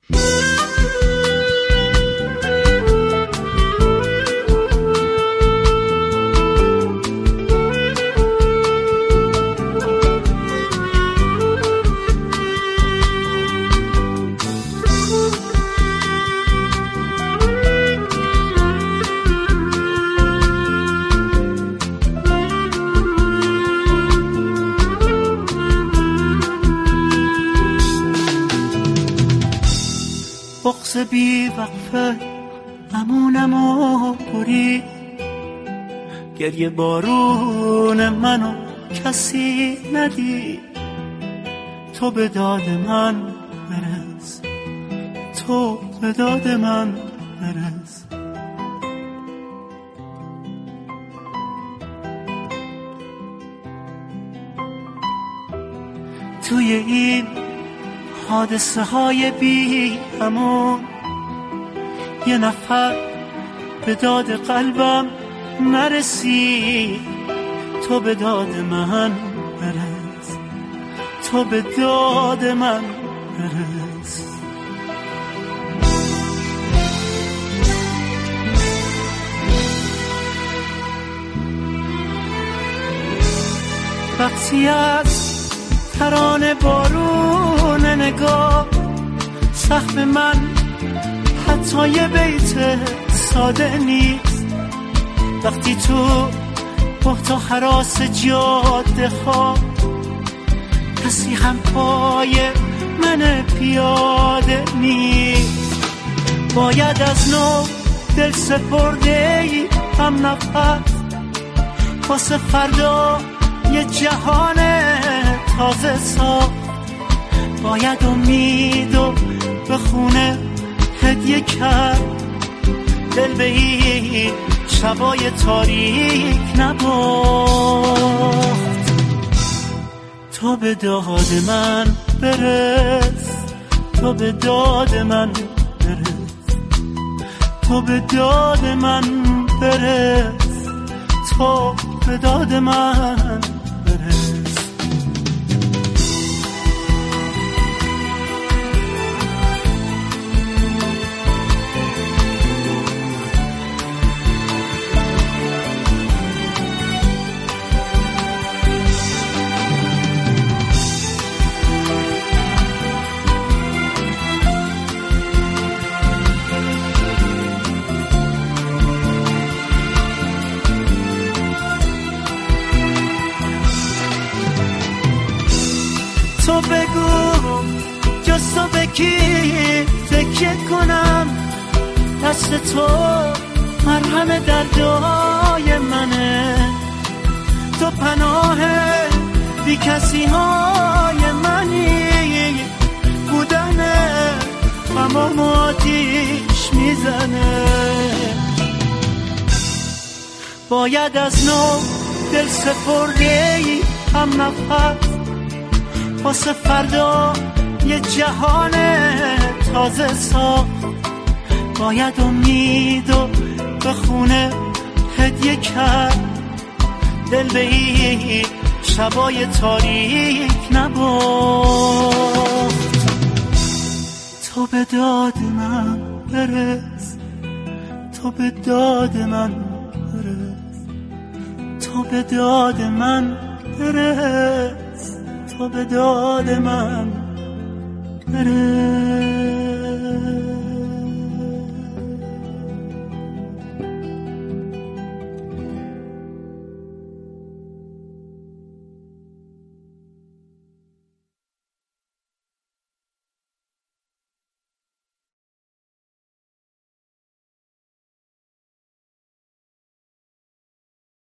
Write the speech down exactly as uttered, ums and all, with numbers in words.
بغض بی وقفه امونمو بری، گریه بارون منو کسی ندی. تو به داد من برس، تو به داد من برس. توی این حادثه های بی امون یه نفر به داد قلبم نرسی. تو به داد من برس، تو به داد من برس. وقتی از ترانه بارون نگاه سهم من حتی یه بیت ساده نیست. وقتی تو بحت و هراس جاده خواه کسی هم پای من پیاده نیست. باید از نو دل سپرده ای هم نفس واسه فردا یه جهان تازه ساخت. باید امیدو به خونه هدیه کرد، دل به این شبای تاریک نباخت. تو به داد من برس، تو به داد من برس، تو به داد من برس، تو به داد من برس. تو بگو جز تو به کی تکیه کنم؟ دست تو مرهم دردای منه، تو پناه بی کسی های منی. بودن تمام آتیش میزنه. باید از نو دل سپرده ای هم نفس واسه فردا یه جهان تازه ساخت. باید امیدو به خونه هدیه کرد، دل به این شبای تاریک نباخت. تو به داد من برس، تو به داد من برس، تو به داد من برس، تو به داد من برس.